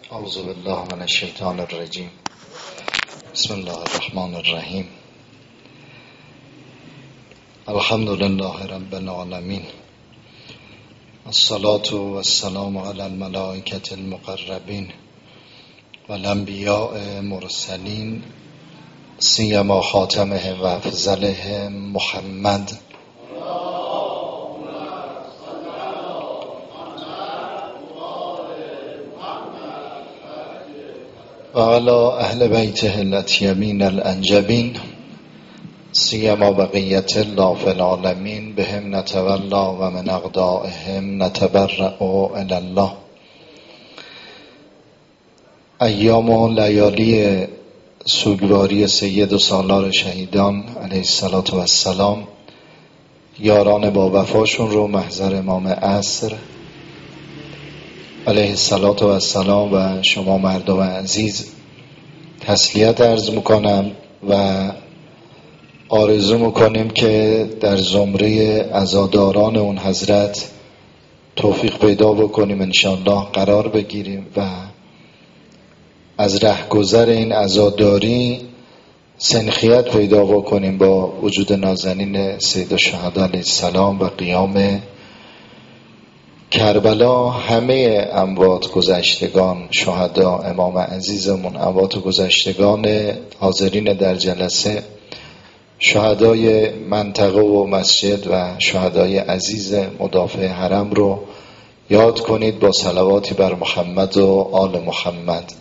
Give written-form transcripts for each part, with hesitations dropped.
اعوذ بالله من الشیطان الرجیم. بسم الله الرحمن الرحیم. الحمد لله رب العالمین. الصلاة والسلام علی الملائکة المقربین والانبیاء مرسلین سیما خاتمهم و افضلهم محمد و علی اهل بیته الاطیبین الانجبین سیما بقیت الله فی العالمین بهم نتولا و من اقدائهم نتبرأ الی الله. ایام و لیالی سوگواری سید و سالار شهیدان علیه الصلاة و السلام، یاران با وفاشون رو محضر امام عصر علیه الصلاة و السلام و شما مردم عزیز تسلیت عرض میکنم و آرزو میکنیم که در زمره عزاداران اون حضرت توفیق پیدا بکنیم، انشاءالله قرار بگیریم و از رهگذر این عزاداری سنخیت پیدا بکنیم با وجود نازنین سید الشهدا علیه السلام و قیام کربلا. همه اموات گذشتگان، شهدا، امام عزیزمون، اموات گذشتگان حاضرین در جلسه، شهدای منطقه و مسجد و شهدای عزیز مدافع حرم رو یاد کنید با صلواتی بر محمد و آل محمد.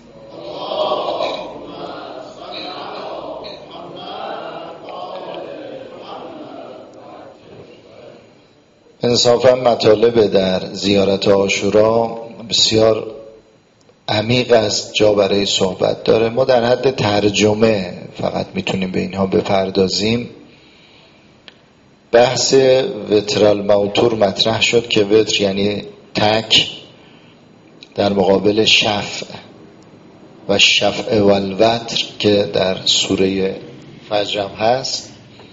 انصافا مطالب در زیارت عاشورا بسیار عمیق است، جا برای صحبت داره. ما در حد ترجمه فقط میتونیم به اینها بپردازیم. بحث وتر الموتور مطرح شد که وتر یعنی تک در مقابل شفع و شفع و الوتر که در سوره فجر هم هست.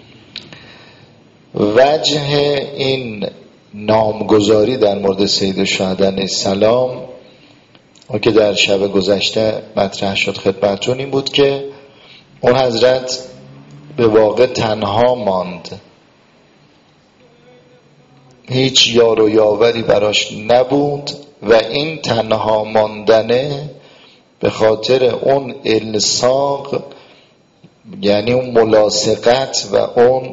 وجه این نامگذاری در مورد سید الشهدا علیه السلام و که در شب گذشته مطرح شد خدمتتون این بود که اون حضرت به واقع تنها ماند، هیچ یار و یاوری براش نبود و این تنها ماندنه به خاطر اون الصاق، یعنی اون ملاصقت و اون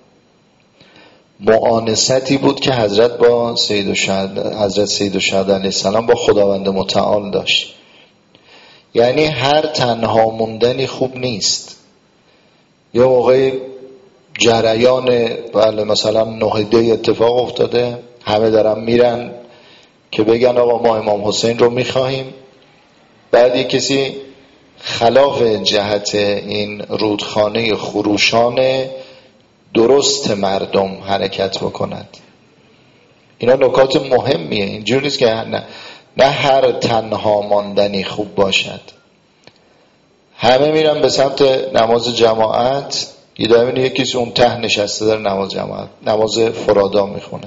مؤانستی بود که حضرت با حضرت سید الشهدا علیه السلام با خداوند متعال داشت. یعنی هر تنها موندنی خوب نیست. یه موقع جریان مثلا 9 دی اتفاق افتاده، همه دارن میرن که بگن آقا ما امام حسین رو میخواهیم، بعد یک کسی خلاف جهت این رودخانه خروشان درست مردم حرکت بکند. اینا نکات مهمیه. اینجوری نیست که نه هر تنها ماندنی خوب باشد. همه میرن به سمت نماز جماعت، یه دفعه یکیش اون ته نشسته داره نماز جماعت، نماز فرادا میخونه.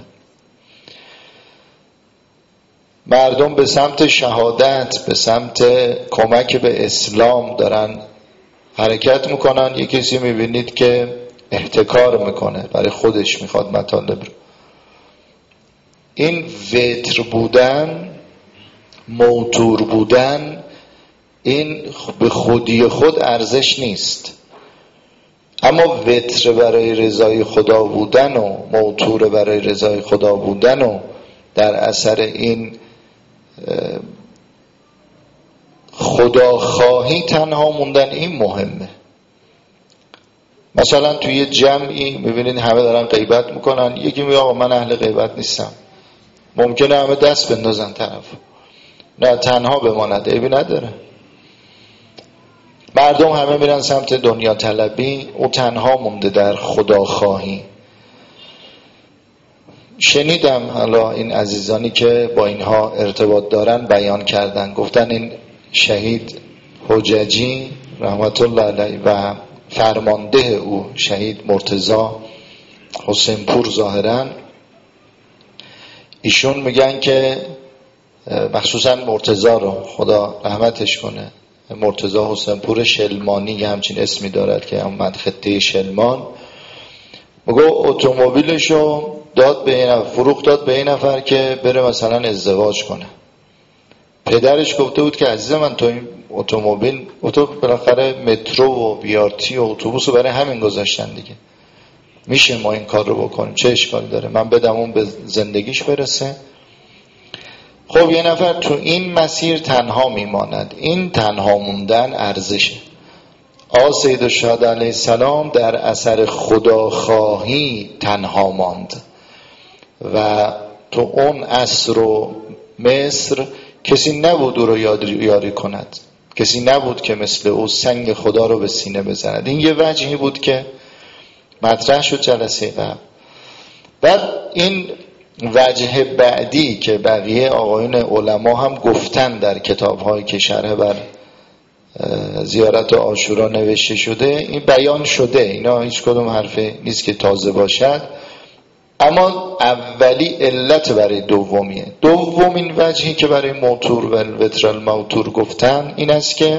مردم به سمت شهادت، به سمت کمک به اسلام دارن حرکت میکنن. یه کسی میبینید که احتکار میکنه، برای خودش میخواد مطالب رو. این وتر بودن، موتور بودن، این به خودی خود ارزش نیست. اما وتر برای رضای خدا بودن و موتور برای رضای خدا بودن و در اثر این خداخواهی تنها موندن، این مهمه. مثلا توی جمعی میبینید همه دارن غیبت میکنن، یکی میگه آقا من اهل غیبت نیستم. ممکنه همه دست بندازن طرف، نه تنها بماند، عیبی نداره. مردم همه میرن سمت دنیا طلبی، او تنها مونده در خداخواهی. شنیدم حالا این عزیزانی که با اینها ارتباط دارن بیان کردن، گفتن این شهید حججی رحمت الله علیه و فرمانده او شهید مرتضی حسین پور ظاهرا، ایشون میگن که مخصوصا مرتضی رو خدا رحمتش کنه، مرتضی حسینپور شلمانی یه همچین اسمی دارد که هم خطه شلمان، بگو اتومبیلشو داد به این فروخت، داد به این نفر که بره مثلا ازدواج کنه. پدرش گفته بود که عزیز من تو این اتومبیل بالاخره مترو و بیارتی و اتوبوس رو برای همین گذاشتن دیگه، میشه ما این کار رو بکنیم، چه اشکالی داره، من بدم اون به زندگیش برسه. خب یه نفر تو این مسیر تنها میماند، این تنها موندن ارزشه. آقا سیدالشهدا علیه السلام در اثر خداخواهی تنها ماند و تو اون عصر و مصر کسی نبود او رو یاری کند، کسی نبود که مثل او سنگ خدا رو به سینه بزند. این یه وجهی بود که مطرح شد جلسه قبل. بعد این وجه بعدی که بقیه آقایون علما هم گفتن در کتاب‌هایی که شرح بر زیارت عاشورا نوشته شده، این بیان شده، اینا هیچ کدوم حرفی نیست که تازه باشد، اما اولی علت برای دومیه. دومین وجهی که برای موتور و الوتر الموتور گفتن این است که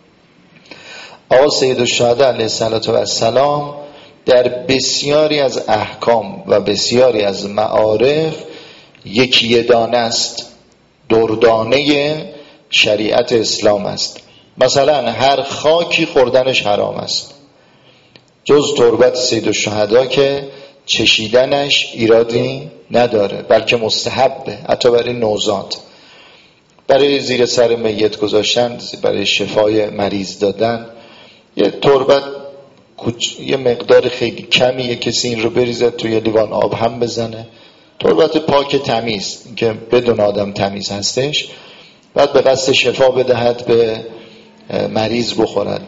آقا سیدالشهدا علیه السلام در بسیاری از احکام و بسیاری از معارف یکی دانه است، دردانه شریعت اسلام است. مثلا هر خاکی خوردنش حرام است جز تربت سیدالشهدا که چشیدنش ایرادی نداره بلکه مستحبه، حتی برای نوزاد، برای زیر سر میت گذاشتن، برای شفای مریض دادن. یه تربت یه مقدار خیلی کمی کسی این رو بریزد توی لیوان آب هم بزنه، تربت پاک تمیز که بدون آدم تمیز هستش، بعد به قصد شفا بدهد به مریض بخورد.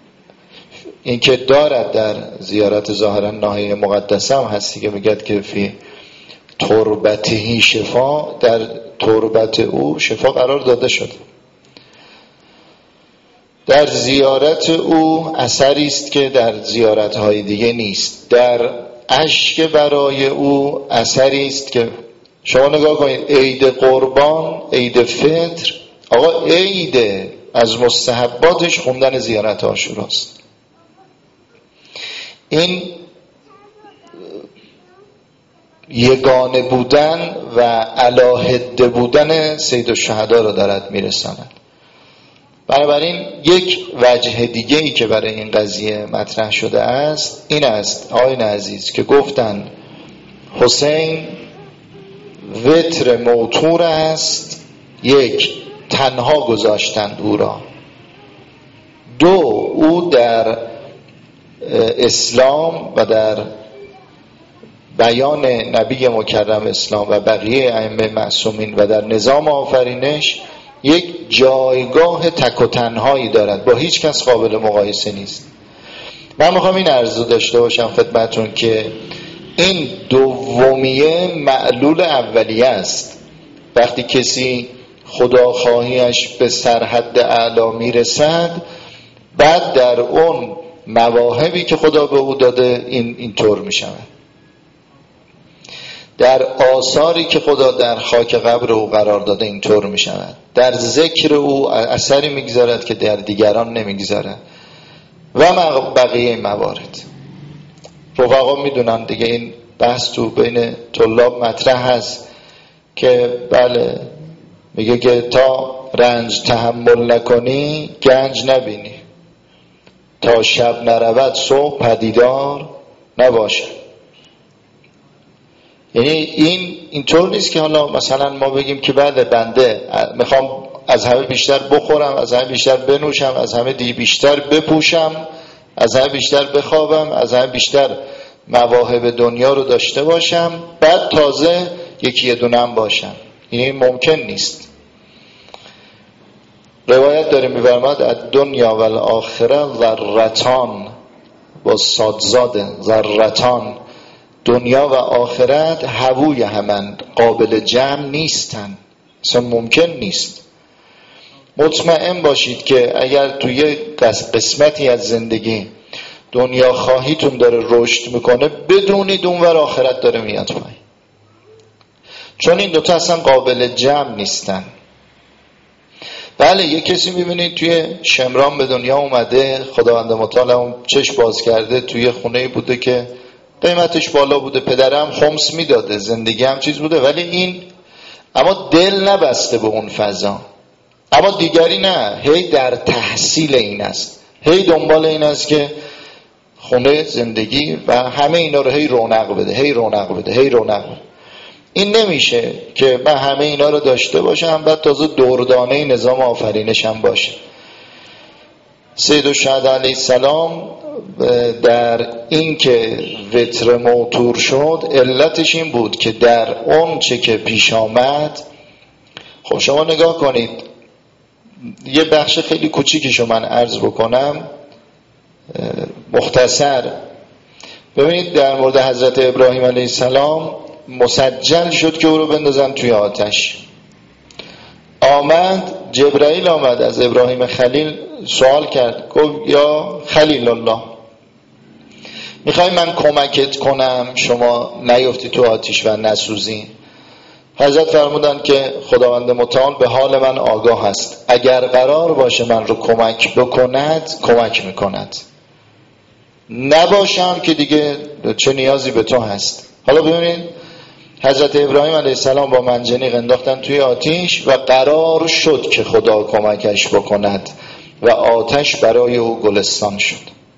این که دارد در زیارت ظاهرا ناحیه مقدسه هم هستی که میگد که فی تربتهی شفا، در تربت او شفا قرار داده شده. در زیارت او اثری است که در زیارت‌های دیگه نیست. در اشک برای او اثری است که شما نگاه کنید، عید قربان، عید فطر، آقا عید از مستحباتش خوندن زیارت عاشوراست. این یگانه بودن و علاهده بودن سیدالشهدا رو دارد میرساند. بنابراین یک وجه دیگه ای که برای این قضیه مطرح شده است این است آقایان عزیز که گفتن حسین وتر موتور است، یک، تنها گذاشتند او را، دو، او در اسلام و در بیان نبی مکرم اسلام و بقیه ائمه معصومین و در نظام آفرینش یک جایگاه تک و تنهایی دارد، با هیچ کس قابل مقایسه نیست. من میخوام این عرضو داشته باشم خدمتون که این دومیه معلول اولیه است. وقتی کسی خداخواهیش به سرحد اعلا میرسد، بعد در اون مواهبی که خدا به او داده اینطور میشود، در آثاری که خدا در خاک قبر او قرار داده اینطور می شود، در ذکر او اثری میگذارد که در دیگران نمیگذارد و بقیه موارد. رفقا میدونن دیگه، این بحث تو بین طلاب مطرح هست که بله، میگه که تا رنج تحمل نکنی گنج نبینی، تا شب نرود صبح پدیدار نباشه. یعنی اینطور نیست که حالا مثلا ما بگیم که بله بنده میخوام از همه بیشتر بخورم، از همه بیشتر بنوشم، از همه بیشتر بپوشم، از همه بیشتر بخوابم، از همه بیشتر مواهب دنیا رو داشته باشم، بعد تازه یکی دونم باشم. این ممکن نیست. روایت داره می‌فرماد الدنیا و الاخره ذرتان، با صادزاده، ذرتان، دنیا و آخرت هووی همند، قابل جمع نیستن، اصلا ممکن نیست. مطمئن باشید که اگر توی قسمتی از زندگی دنیا خواهیتون داره رشد میکنه، بدونید اونور آخرت داره میاد پایین، چون این دوتا اصلا قابل جمع نیستن. بله یه کسی میبینید توی شمران به دنیا اومده، خداوند متعال هم چشم باز کرده، توی خونه بوده که قیمتش بالا بوده، پدرم خمس میداده، زندگی هم چیز بوده، ولی این اما دل نبسته به اون فضا. اما دیگری نه، هی در تحصیل این است، هی دنبال این است که خونه، زندگی و همه اینا رو هی رونق بده، هی رونق بده، هی رونق بده. این نمیشه که من همه اینا رو داشته باشم بعد تازه دردانه نظام آفرینشم باشه. سیدالشهدا علیه السلام در این که وتر موتور شد علتش این بود که در اون چه که پیش آمد، خب شما نگاه کنید، یه بخش خیلی کوچیکشو من عرض بکنم مختصر. ببینید در مورد حضرت ابراهیم علیه السلام مسجل شد که او رو بندازن توی آتش. آمد جبرائیل آمد از ابراهیم خلیل سوال کرد، گفت یا خلیل الله میخوای من کمکت کنم شما نیفتی تو آتش و نسوزی؟ حضرت فرمودن که خداوند متعال به حال من آگاه است، اگر قرار باشه من رو کمک بکند کمک میکند، نباشم که دیگه چه نیازی به تو هست. حالا ببینید حضرت ابراهیم علیه السلام با منجنیق انداختن توی آتش و قرار شد که خدا کمکش بکند و آتش برای او گلستان شد.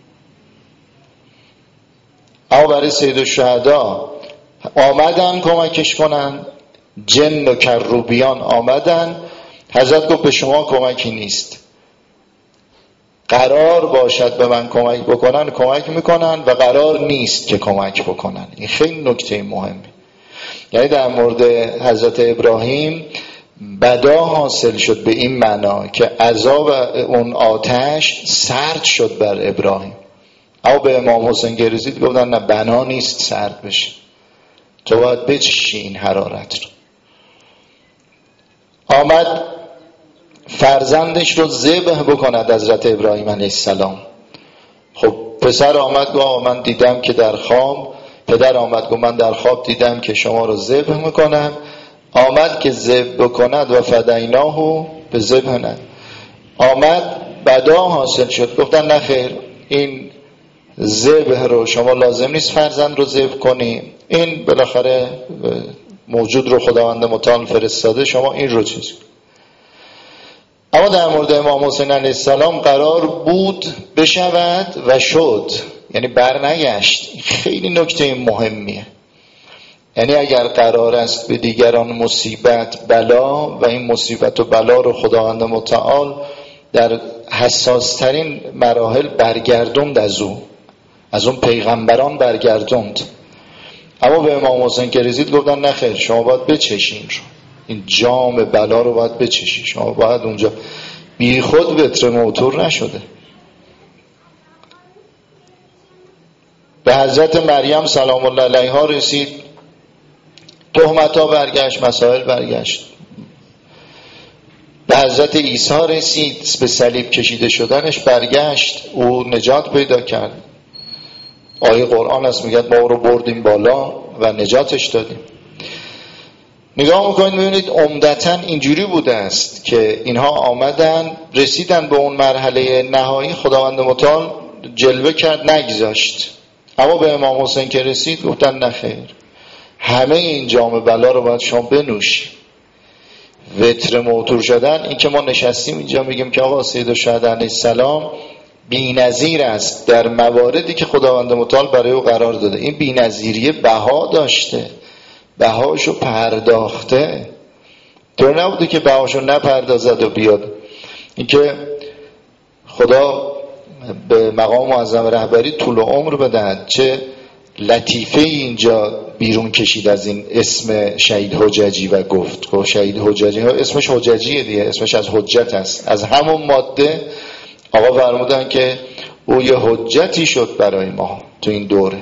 اما برای سیدالشهدا آمدن کمکش کنن، جن و کروبیان آمدن، حضرت گفت به شما کمکی نیست، قرار باشد به من کمک بکنن کمک میکنن و قرار نیست که کمک بکنن. این خیلی نکته مهمه. یعنی در مورد حضرت ابراهیم بدا حاصل شد به این معنا که عذاب اون آتش سرد شد بر ابراهیم. اما به امام حسین که رسید گفتن نه، بنا نیست سرد بشه، تو باید بچشی این حرارت رو. آمد فرزندش رو ذبح بکند حضرت ابراهیم علیه السلام. خب پسر آمد گفت من دیدم که در خواب، پدر آمد گفت من در خواب دیدم که شما رو ذبح میکنم. آمد که ذبح بکند و فدیناه به ذبحنا، آمد بدا حاصل شد. گفتن نه خیر، این ذبح رو شما لازم نیست فرزند رو ذبح کنی، این بالاخره موجود رو خداوند متعال فرستاده، شما این رو چیز. اما در مورد امام حسین علیه السلام قرار بود بشود و شد، یعنی برنگشت. خیلی نکته مهمیه. یعنی اگر قرار است به دیگران مصیبت بلا و این مصیبت و بلا رو خداوند متعال در حساس ترین مراحل برگردوند، از اون پیغمبران برگردوند. اما به امام حسین که رسید گفتن نه خیر، شما باید بچشین رو، این جام بلا رو باید بچشین، شما باید اونجا بی خود وتر موتور نشده. به حضرت مریم سلام الله علیها رسید، تهمت ها برگشت، مسائل برگشت. به حضرت عیسی رسید، به صلیب کشیده شدنش برگشت، او نجات پیدا کرد. آیه قرآن است میگه ما رو بردیم بالا و نجاتش دادیم. نگاه میکنید میبینید عمدتاً اینجوری بوده است که اینها آمدن رسیدن به اون مرحله نهایی، خداوند متعال جلوه کرد نگذاشت. اما به امام حسین که رسید گفتن نه خیر، همه این جام بلا رو باید شما بنوشی. وتر موتور شدن، این که ما نشستیم اینجا میگیم که آقا سیدالشهدا علیه السلام بی‌نظیر است در مواردی که خداوند متعال برای او قرار داده. این بی‌نظیری بها داشته، بهاشو پرداخته، طور نبوده که بهاشو نپردازد و بیاد. این که خدا به مقام معظم رهبری طول عمر بدهد، چه لطیفه اینجا بیرون کشید از این اسم شهید حججی و گفت شهید حججی ها اسمش حججیه دیگه، اسمش از حجت است. از همون ماده آقا فرمودن که او یه حجتی شد برای ما تو این دوره.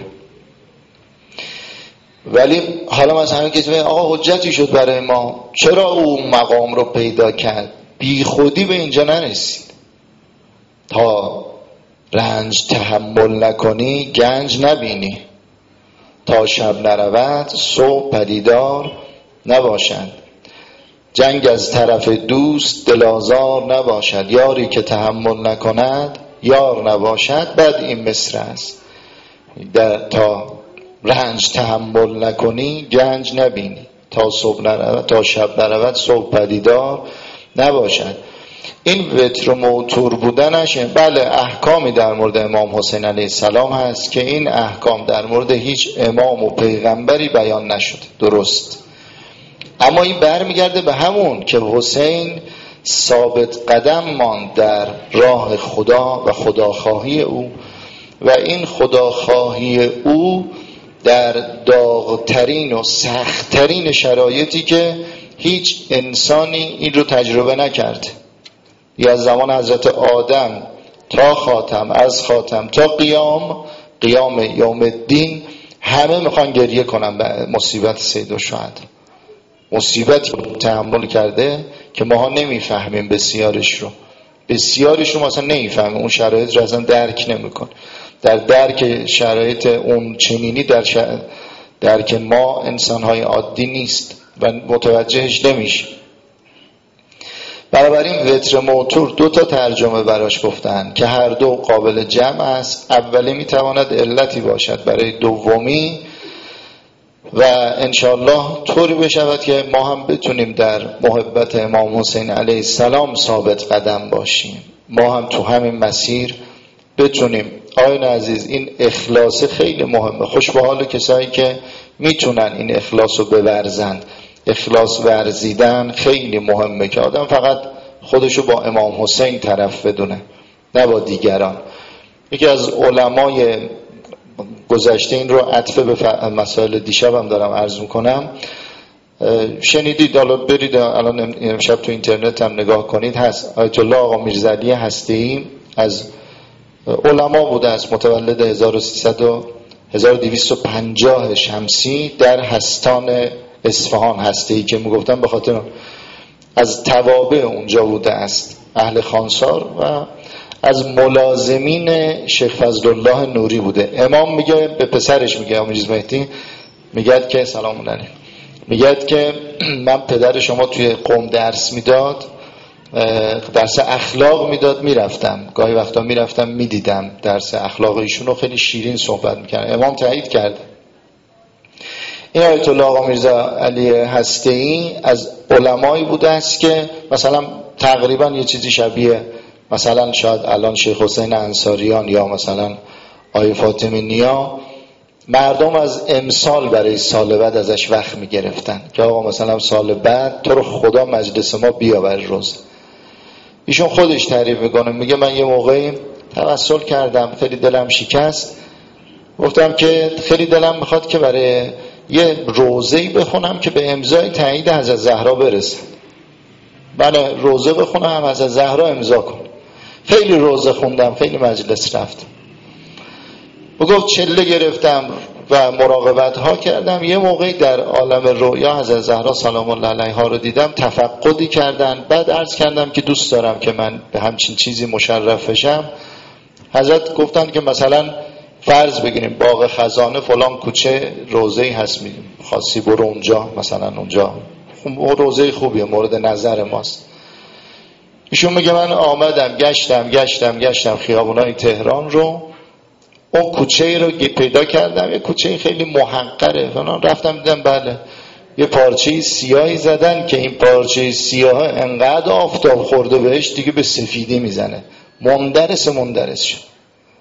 ولی حالا مثلا کسی میگه آقا حجتی شد برای ما، چرا او مقام رو پیدا کرد؟ بی خودی به اینجا نرسید. تا رنج تحمل نکنی گنج نبینی، تا شب نرود صبح پدیدار نباشند. جنگ از طرف دوست دلازار نباشد، یاری که تحمل نکند یار نباشد. بعد این مصر است: تا رنج تحمل نکنی گنج نبینی، تا صبح نرود تا شب نرود صبح پدیدار نباشد. این وتر موتور بودنش، بله احکامی در مورد امام حسین علیه السلام هست که این احکام در مورد هیچ امام و پیغمبری بیان نشده، درست، اما این برمیگرده به همون که حسین ثابت قدم ماند در راه خدا و خداخواهی او، و این خداخواهی او در داغترین و سختترین شرایطی که هیچ انسانی این رو تجربه نکرد. یا از زمان حضرت آدم تا خاتم، از خاتم تا قیام یوم الدین، همه میخوان گریه کنن به مصیبت سید الشهدا. مصیبتی تحمل کرده که ماها نمیفهمیم، بسیارش رو مثلا نمیفهمیم، اون شرایط رو اصلا درک نمیکن. در درک شرایط اون چنینی درک ما انسانهای عادی نیست و متوجهش نمیشه. بنابراین وتر موتور 2 ترجمه براش گفتن که هر دو قابل جمع است. اولی میتواند علتی باشد برای دومی، و انشاءالله طوری بشود که ما هم بتونیم در محبت امام حسین علیه السلام ثابت قدم باشیم، ما هم تو همین مسیر بتونیم. آقایان عزیز، این اخلاص خیلی مهمه. خوش به حال کسایی که میتونن این اخلاص رو بورزند. اخلاص ورزیدن خیلی مهمه که آدم فقط خودشو با امام حسین طرف بدونه، نه با دیگران. یکی از علمای گذشته، این رو عطفه به مسائل دیشب هم دارم عرض میکنم، شنیدید، حالا برید الان امشب تو اینترنت هم نگاه کنید، هست آیت الله آقا میرزعلی هسته‌ای، از علما بوده است، متولد 1250 شمسی در هستان اصفهان هسته‌ای که میگفتن به خاطر از توابع اونجا بوده است، اهل خانسار، و از ملازمین شیخ فضل الله نوری بوده. امام میگه به پسرش، میگه امیرز مهدی، میگه که سلام علیکم، میگه که من پدر شما توی قم درس میداد، درس اخلاق میداد، میرفتم گاهی وقتا میرفتم میدیدم درس اخلاق ایشونو، خیلی شیرین صحبت میکنه. امام تایید کرده. این آیت الله آقا میرزا علی هسته‌ای از علمایی بوده است که مثلا تقریبا یه چیزی شبیه مثلا شاید الان شیخ حسین انصاریان یا مثلا آیه فاطمی نیا، مردم از امسال برای سال بعد ازش وقت میگرفتن که آقا مثلا سال بعد تو رو خدا مجلس ما بیاور روز. ایشون خودش تعریف میکنه، میگه من یه موقعی توسل کردم، خیلی دلم شکست، گفتم که خیلی دلم میخواد که برای یه روزه‌ای بخونم که به امضای تایید حضرت زهرا برسه. بله، روزه بخونم، حضرت زهرا امضا کن. خیلی روزه خوندم، خیلی مجلس رفتم، گفت چله گرفتم و مراقبت ها کردم. یه موقعی در عالم رویا حضرت زهرا سلام الله علیها رو دیدم، تفقدی کردن. بعد عرض کردم که دوست دارم که من به همچین چیزی مشرف بشم. حضرت گفتن که مثلا فرض بگیریم باغ خزانه فلان کوچه روزه‌ای هست، خاصی برو اونجا، مثلا اونجا روزه خوبیه، مورد نظر ماست. ایشون میگه من آمدم گشتم خیابونای تهران رو، اون کوچه رو پیدا کردم، یه کوچه خیلی محقره فلان، رفتم دیدم بله یه پارچه سیاهی زدن که این پارچه سیاه انقدر آفتاب خورده بهش دیگه به سفیدی میزنه، مندرس شد.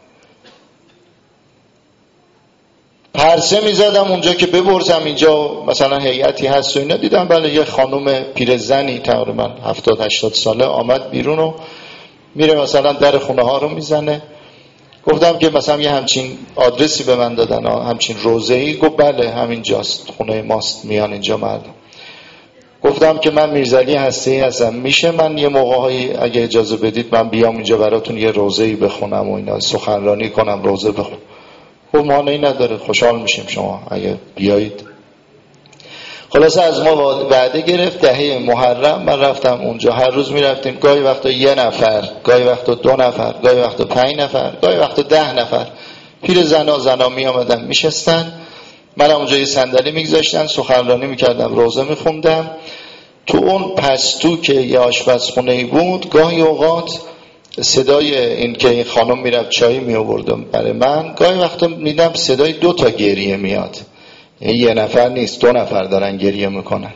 پرسه میزدم اونجا که ببرزم اینجا مثلا هیئتی هست و اینا، دیدم بله یه خانم پیرزنی تقریبا 70-80 ساله آمد بیرون و میره مثلا در خونه ها رو میزنه. گفتم که مثلا یه همچین آدرسی به من دادن، همچین روزه‌ای. گفت بله همینجاست، خونه ماست، میان اینجا مردم. گفتم که من میرزعلی هسته‌ای هستم، میشه من یه موقعی اگه اجازه بدید من بیام اینجا براتون یه روزه‌ای بخونم و اینا، سخنرانی کنم، روزه بخونم؟ خب مانعی نداره، خوشحال میشیم شما اگه بیایید. خلاصه از ما وعده گرفت. دهه محرم من رفتم اونجا، هر روز میرفتیم، گاهی وقتا 1 نفر، گاهی وقتا 2 نفر، گاهی وقتا 5 نفر، گاهی وقتا 10 نفر پیر زنا می آمدن میشستن، من اونجا یه صندلی میگذاشتن، سخنرانی میکردم، روزه میخوندم. تو اون پستو که یه آشپزخونه بود گاهی اوقات صدای این که این خانم میرفت چای می آوردم برای من، گاهی وقتا میدم صدای 2 تا گریه میاد، یعنی یه نفر نیست 2 نفر دارن گریه میکنن.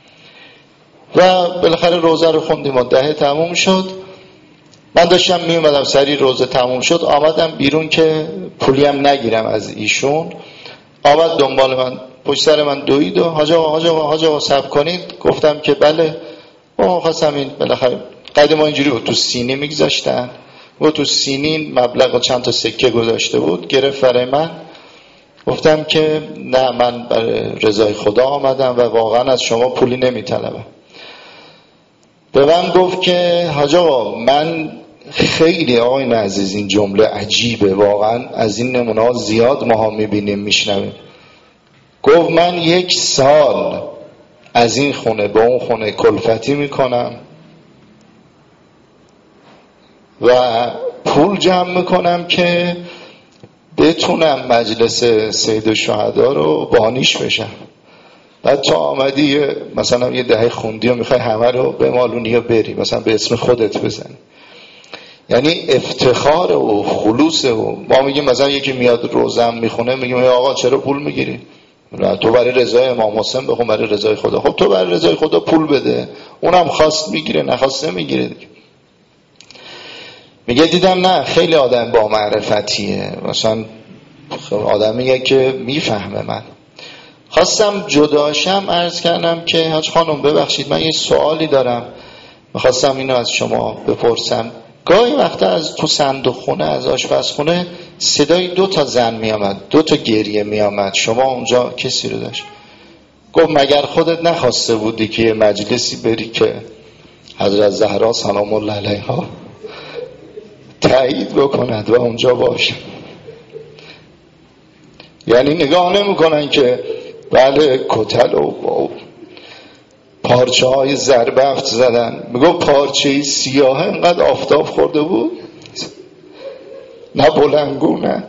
و بالاخره روزه رو خوندیم و 10 تموم شد. من داشتم می اومدم سری روزه تموم شد، آمدم بیرون که پولی هم نگیرم از ایشون. آمد دنبال من، پشت سر من دوید و حاج آقا صبر کنید. گفتم که بله. خواستم این بالاخره قدیم اینجوری بود، تو سینی میگذاشتن و تو سینی مبلغ چند تا سکه گذاشته بود، گرفت برای من. گفتم که نه، من برای رضای خدا آمدم و واقعا از شما پولی نمیطلبم. به من گفت که حاج آقا من خیلی، آقای عزیز این جمله عجیبه واقعا، از این نمونه ها زیاد ماها میبینیم میشنویم. گفت من 1 سال از این خونه به اون خونه کلفتی میکنم و پول جمع میکنم که بتونم مجلس سید الشهدا رو بانیش بشم. بعد تو آمدی مثلا یه 10 خوندی و میخوای همه رو بمالونی و بری مثلا به اسم خودت بزنی. یعنی افتخار و خلوص. و ما میگیم مثلا یکی میاد روزم میخونه میگیم آقا چرا پول میگیری؟ تو برای رضای امام حسین بخون، برای رضای خدا. خب تو برای رضای خدا پول بده، اونم خواست میگیره نخواست نمیگیره. میگه دیدم نه خیلی آدم با معرفتیه، مثلا آدمیه که میفهمه. من خواستم جداشم عرض کردم که حاج خانم ببخشید من یه سوالی دارم، میخواستم اینو از شما بپرسم. گاهی وقتا از تو صندوق خونه از آشپزخونه صدای 2 تا زن میامد، 2 تا گریه میامد، شما اونجا کسی رو داشت؟ گفت مگر خودت نخواسته بودی که یه مجلسی بری که حضرت زهرا سلام الله علیها تایید بکند و اونجا باشه؟ یعنی نگاه نمی کنن که بله کتل و پارچه های زربفت زدن. میگو پارچه سیاه انقدر آفتاب خورده بود نه بلنگونه.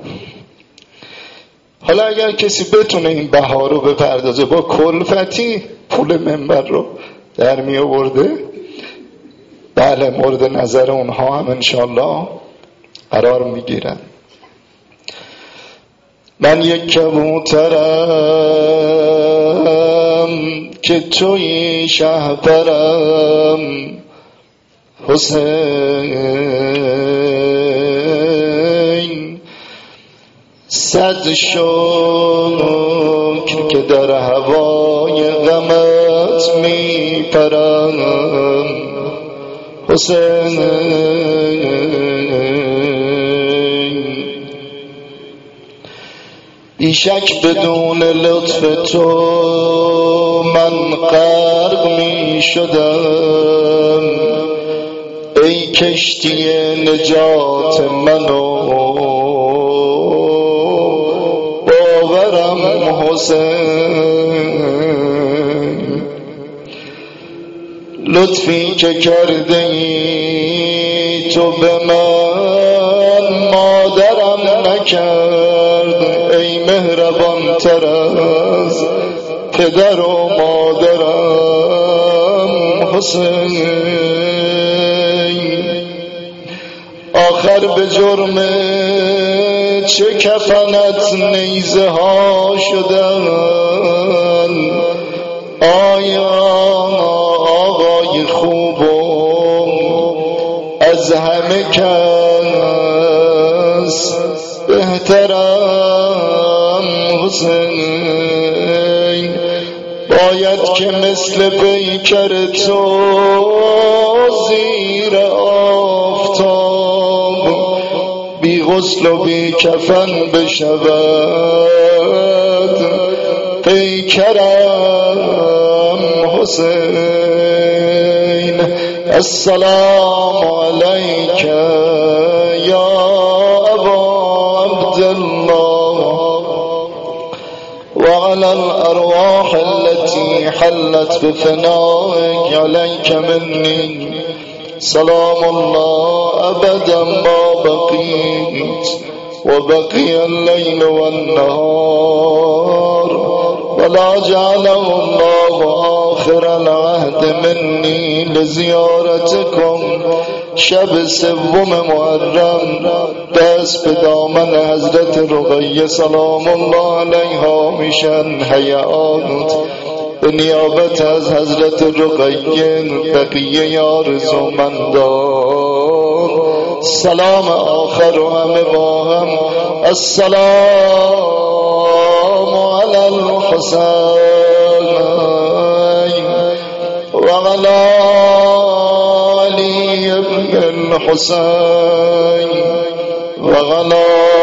حالا اگر کسی بتونه این بها رو بپردازه با کلفتی پول منبر رو در می آورده، بله مورد نظر اونها هم انشالله قرار میگیرن. من یک کبوترم که توی شهپرم حسین، 100 شکر که در هوای غمت می پرم حسین. بیشک بدون لطف تو من غرق می شدم، ای کشتی نجات منو باورم حسین. لطفی که کرده ای تو به من مادرم نکرد، ای مهربان تر از پدر و مادرم حسین. آخر به جرم چه کفنت نیزه ها شدن، آیا آقای خوب از همه کس بهترم حسین. باید که مثل پیکر تو زیر آفتاب بی غسل و بی کفن بشود پیکرم حسین. السلام علیک یا ابا عبدالله وعلى الأرواح التي حلت بفنائك عليك مني سلام الله أبدا ما بقيت وبقي الليل والنهار ولا جعله الله آخر العهد مني لزیارتكم شب سوم محرم دست به دامن حضرت رقیه سلام الله علیها میشن هیئات به نیابت از حضرت رقیه بقیه آرزومندان سلام آخر و همه با هم السلام علی الحسین و علی علی ابن الحسین و علی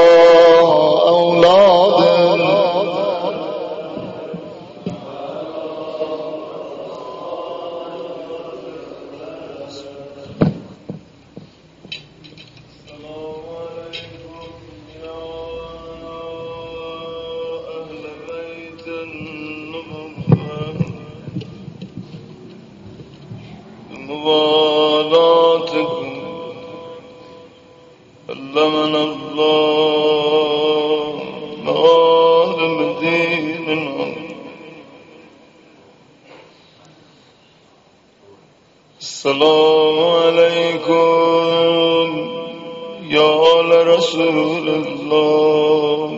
اولاد موالاتكم علمنا الله معالم ديننا السلام عليكم يا آل رسول الله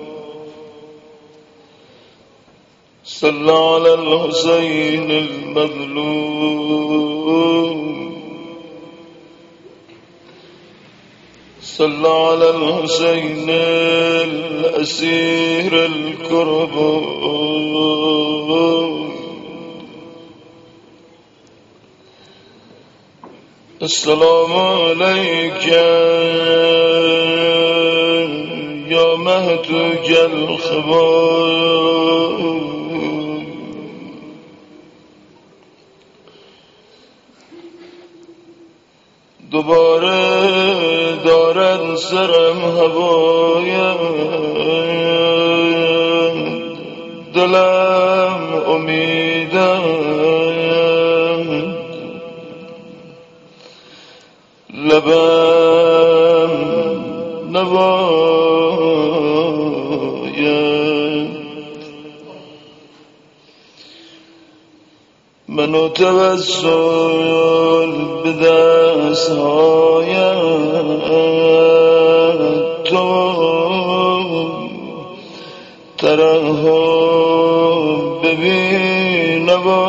صلى على الحسين المظلوم صلى على الحسين الأسير الكرب السلام عليك يا مهتج الخبار دوباره دارد سرم هوایم دلم امیدم لبم نوایم منو توسل به دستهایم تو ترحم ببین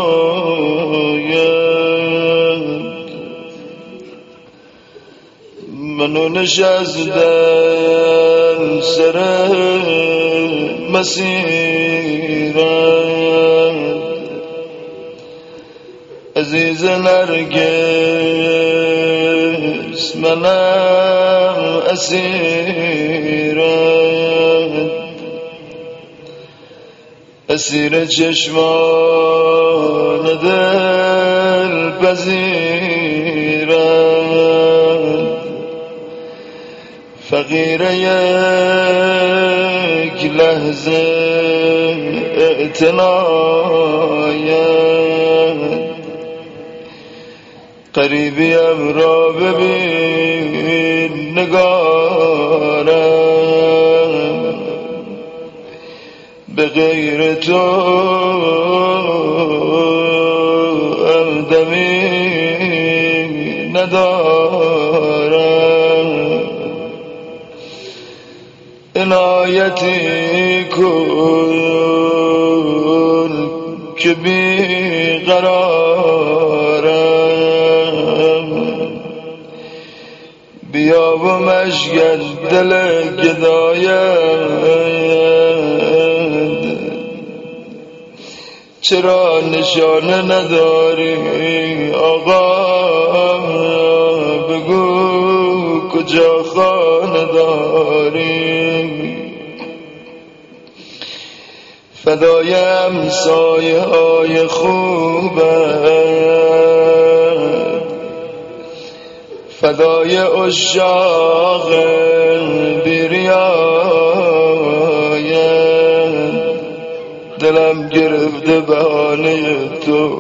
نباید منو نشستن سر مسیرم عزیز نرگس منم اسیرم اسیر چشمان دل پذیرم فقیر یک لحظه اعتنایم قریبیم را ببین نگارم به غیر تو همدمی ندارم عنایتی کن که بیقرارم بیا و مشگل دل گدایم چرا نشانه نداری آقا بگو کجا خانه داری فدای همسایه های خوبت فدای عشاق بیریایت دلم گرفته بهانه تو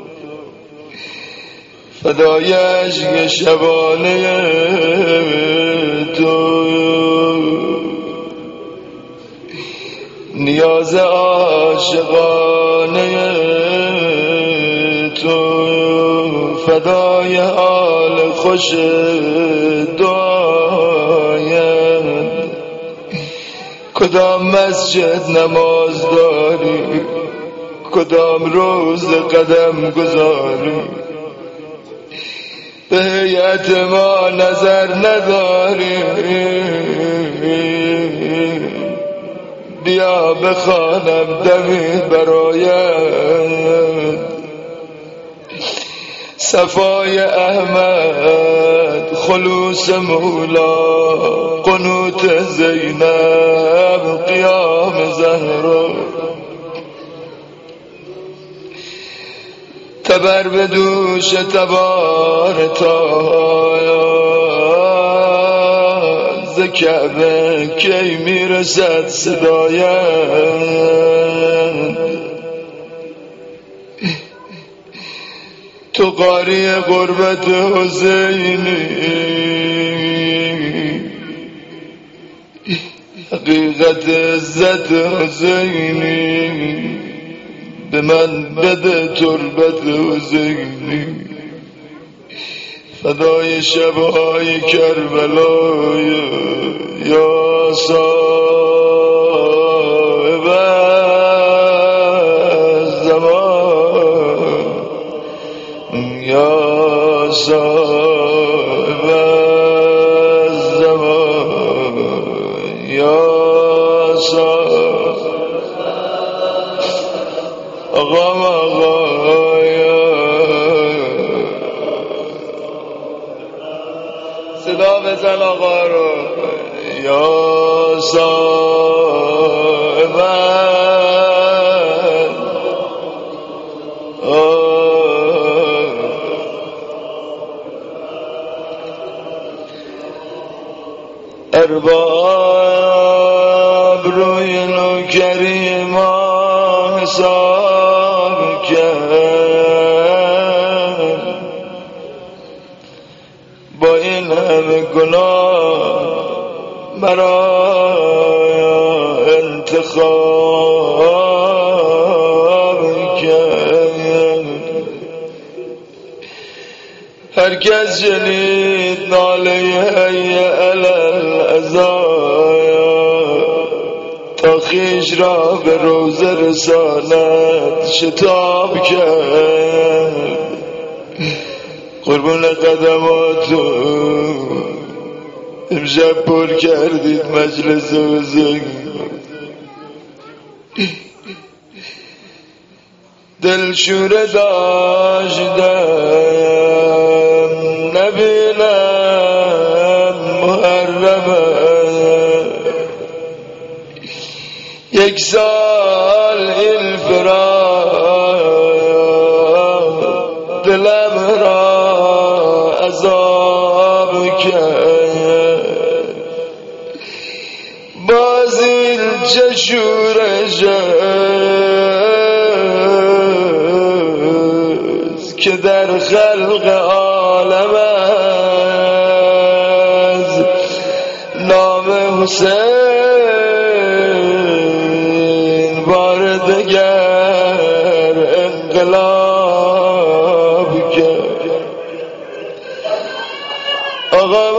فدای عشق شبانه تو نیاز عاشقانه تو، فدای حال خوش دعایت. کدام مسجد نماز داری، کدام روز قدم گذاری، به هیئت ما نظر نداری. بیا بخوانم دمی برایت، صفای احمد، خلوص مولا، قنوت زینب، قیام زهرا. تبر به دوش تبار تاها، ز کعبه کی میرسد صدایت. تو قاری غربت حسینی، حقیقت عزت حسینی، به من بده تربت حسینی. فدای شبهای کربلای یا صاحب الزمان، یا صاحب الزمان، یا صاحب صدا بزن آقا رو. یا صاحب ارباب روی نوکریم حساب کرد، با این همه گناه مرا انتخاب کرد. هر کس شنید ناله حی علی العزایا، تا خویش را به روزه رسالت شتاب کرد. قربون قدماتو امشب پر کردید مجلس حسین. دلشوره داشتم نبینم محرمه، یک سال این فراق دلم را عذاب کرد. باز این چه شورش است که در خلق عالم از نام حسین بار دگر انقلاب کرد. آقا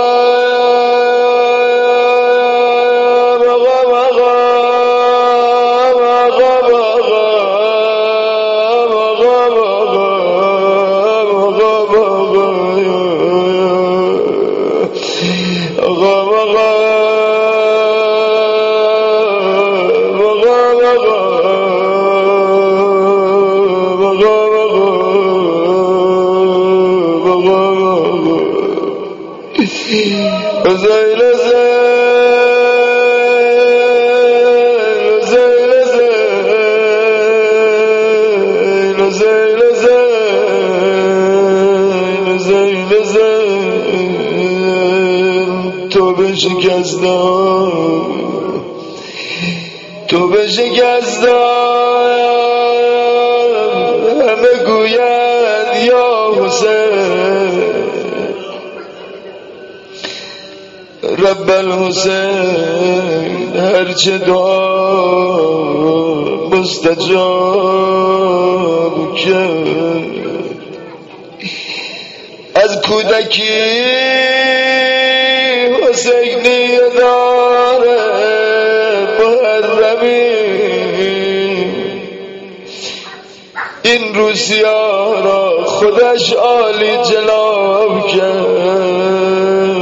تو بشکستم، همه گوید یا حسین، رب الحسین هرچه دعا مستجاب کرد. از کودکی حسینی داره محرمی، این روسیا را خودش عالی جناب کرد.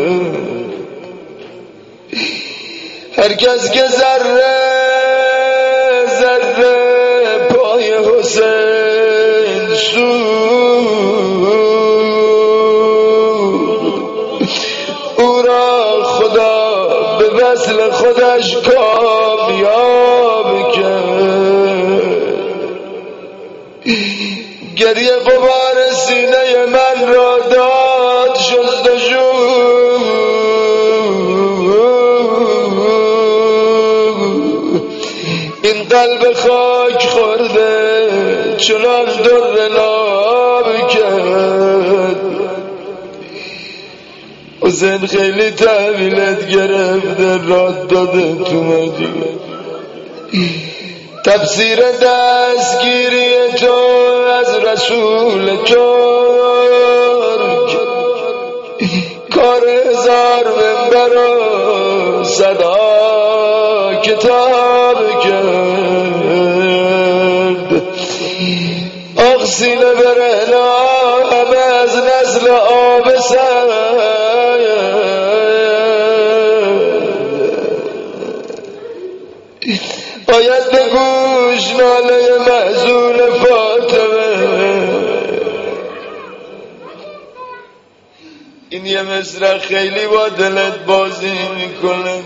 هر کس که ذره ذره پای حسین شد، او را خدا به وصل خودش کامیاب کرد. گریه غبار سینه من را داد شستشو، این قلب خاک خورده چنان در ناب کرد. حسین خیلی تحویلت گرفته راد داده تو مدینه. تفسیر دستگیری تو از رسول ترک، کار هزار منبر و صدا کتاب کرد. آخ سینه برهنا همه از نسل آب سر، باید به گوش ناله محزون فاطمه. این یه مصرع خیلی با دلت بازی میکنه.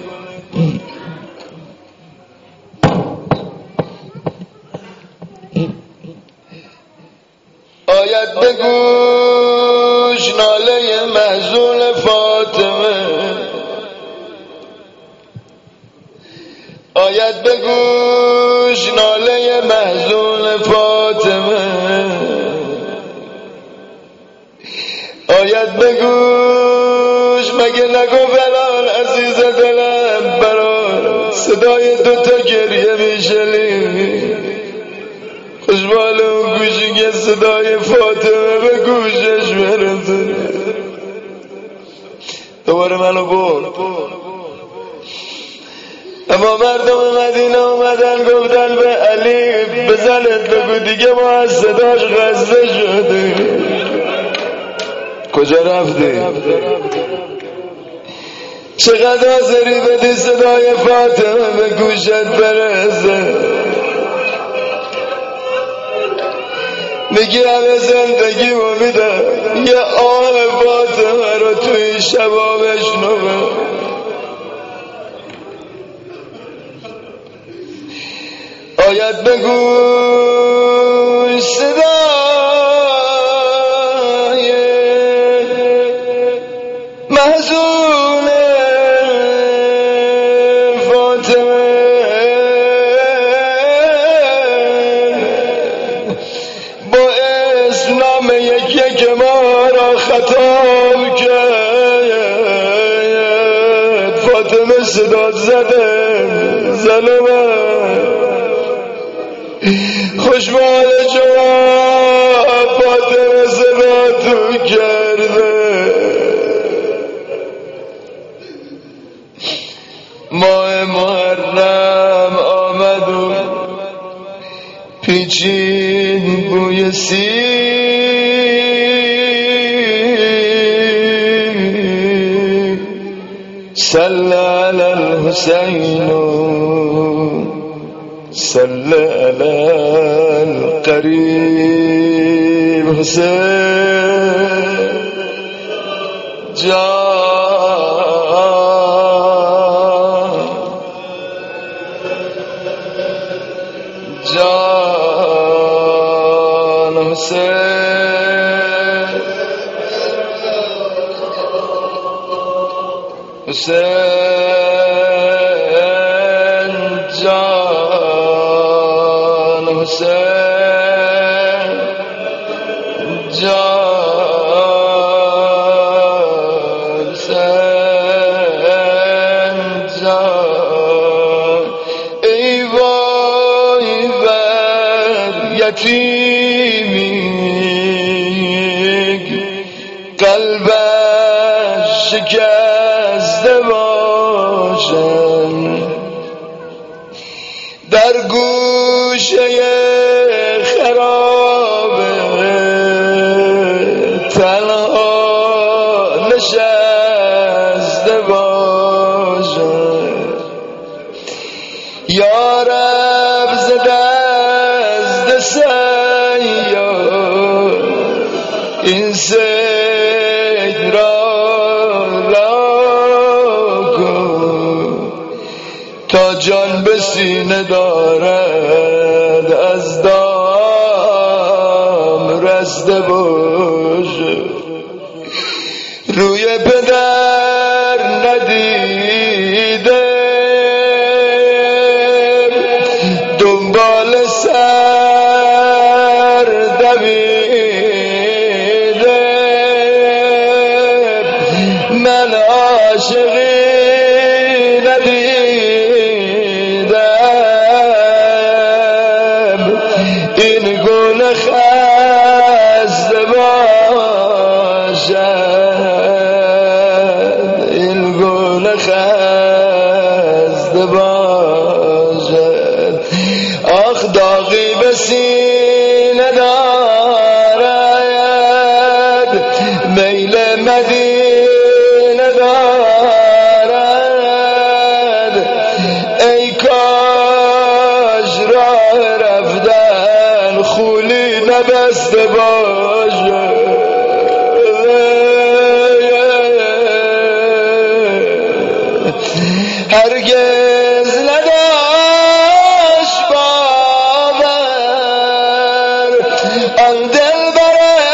باید به گوش ناله محزون فاطمه، آید به گوش ناله محزون فاطمه، آید به گوش مگه نگو بلال عزیز دلم برات صدای دوتا گریه میشنی. خوشبال اون گوشی که صدای فاطمه به گوشش برسه. دوباره منو برد. اما مردم مدینه اومدن گفتن به علی بزنت بگو دیگه ما از صداش غزه شده. کجا رفتی؟ چقدر حاضری بدی صدای فاطمه به گوشت برسه؟ میگی همه زندگی و میدم یه آه فاطمه رو توی شبا بشنوه. آید بگوش صدای محزون فاطمه با اسم نام یک ما را خطاب کرد. فاطمه صدا زده ظلمه خوشبال جواب فاطمه صدا تو کرده. ماه محرم آمد و پیچید بوی سیر. صلی علی الحسین صلی علی القریب حسین جان حسین حسین جان حسین جان حسین جان. ای وای یتیمی قلبش شکسته باشد در گوشه خرابه تنها نشسته باشد یا رب ز دست سیاد این سید را کن تا جان به سینه دارد از دام رسته باشه روی پدر ندیده دنبال سر دویده من عاشقی ندیدم این گونه خسته باشد این گونه خسته باشد آخ داغی به سینه دارد میل مدینه دارد ای کاش راه رفتن خولی نبسته باشه هرگز نداشت باور آن دلبر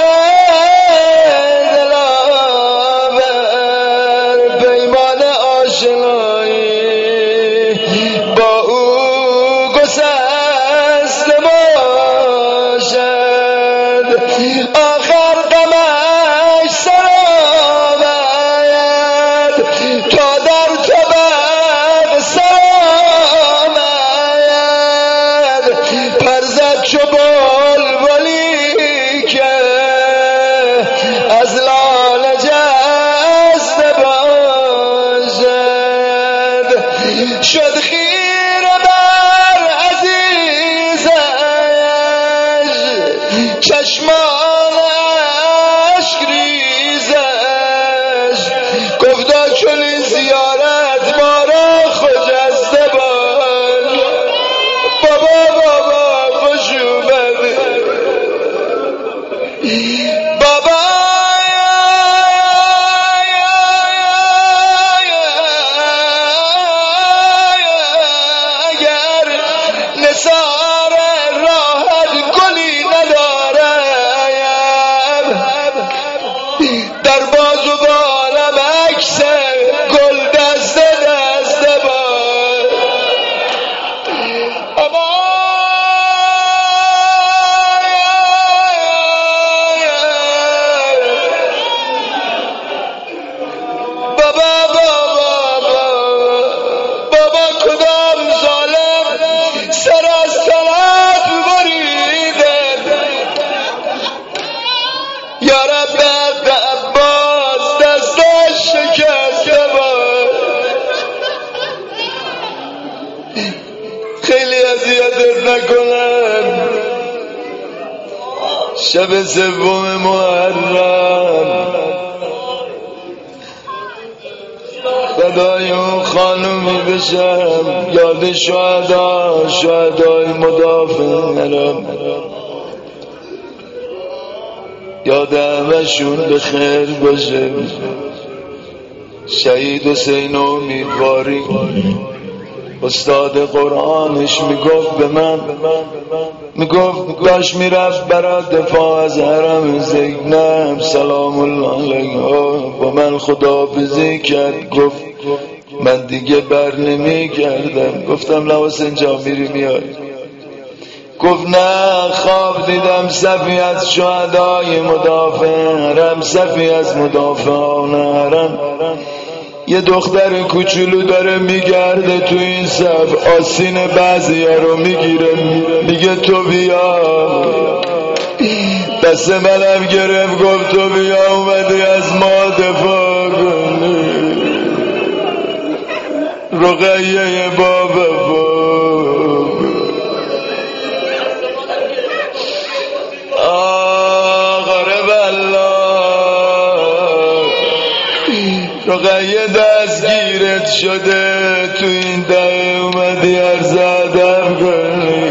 دلاور پیمان آشنایی با او گسسته باشد آخر غمش سرآمد تا در طبق سرآمد پرزد چو بلبلی که از لاله جسته باشد شد خیره بر عزیزش چشمان اشک ریزش گفتا چنین زیارت ما را خجسته باش بابا خوش اومدی بابا اگر نثار راحت گلی ندارم در بازو بالم عکس گل دسته دسته باش بابا کدام ظالم سر از طلب بریده یا رب حق عباس دستش شکسته باش خیلی اذیتت نکنم شب سوم محرم فدای اون خانومی بشم یاد شهدای مدافع نرم یاد همشون به خیر باشه شهید حسین امیدواری استاد قرآنش میگفت به من میگفت باش میرفت برای دفاع از حرم زینب سلام الله علیها با من خداحافظی کرد گفت من دیگه بر نمی کردم گفتم نه حسین جان میری میای گفت نه خواب دیدم صفی از شهدای مدافع حرم صفی از مدافعان حرم یه دختر کوچولو داره میگرده تو این صف، آسین بعضیا رو میگیره، میگه تو بیا. دست منم گرفت گفت تو بیا، اومدی از ما دفاع کنی. رقیه بابا رقیه دستگیرت شده، تو این دهه اومدی عرض ادب کنی.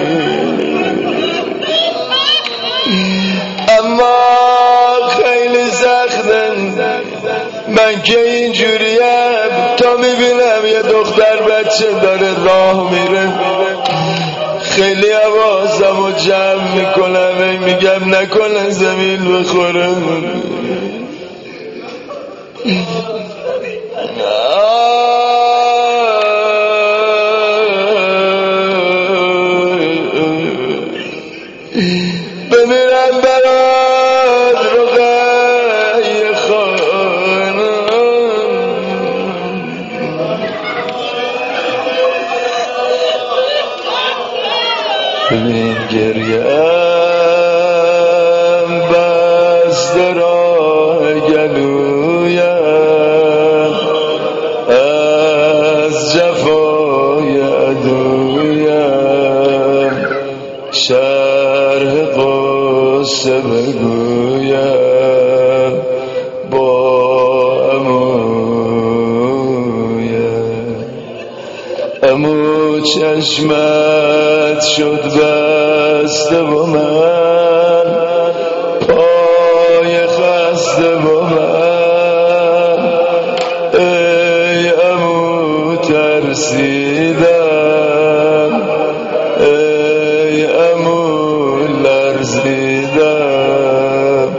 اما خیلی سخته من که اینجوریم، تا میبینم یه دختر بچه داره راه میره خیلی حواسمو جمع میکنم، میگم نکنه زمین بخوره. بمیرم برات رقیه خانم. ببین گریم بسته راه گلویم، از جفای عدویم شرح قصه بگویم با عمو چشمت شد بسته با من، پای خسته با من. ای عمو ترسیدم، ای عمو لرزیدم،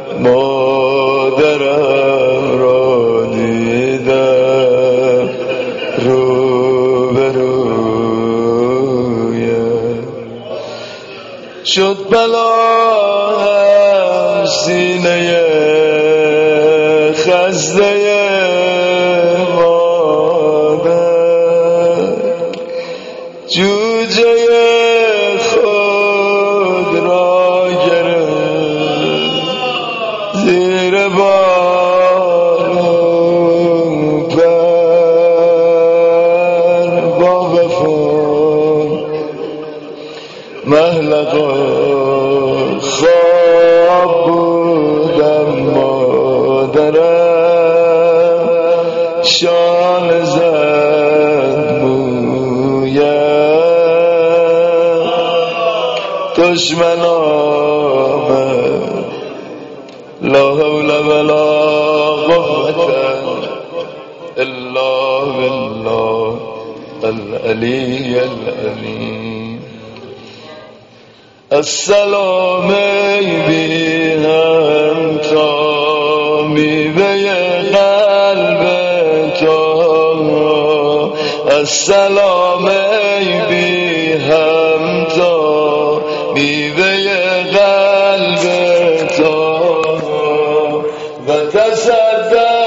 مادرم را دیدم روبرویم. شد بلاهم سینه خسته مادر، جوجه خود را گرفت زیر بال پر با وفا. محلقا خواب بودم مادرم، شانه زد مویم، دشمن آمد لا حول ولا قوة الا بالله العلی العظیم. السلام ای بی همتا، میوه قلب تا. السلام ای بی همتا، میوه قلب تا. و تصدق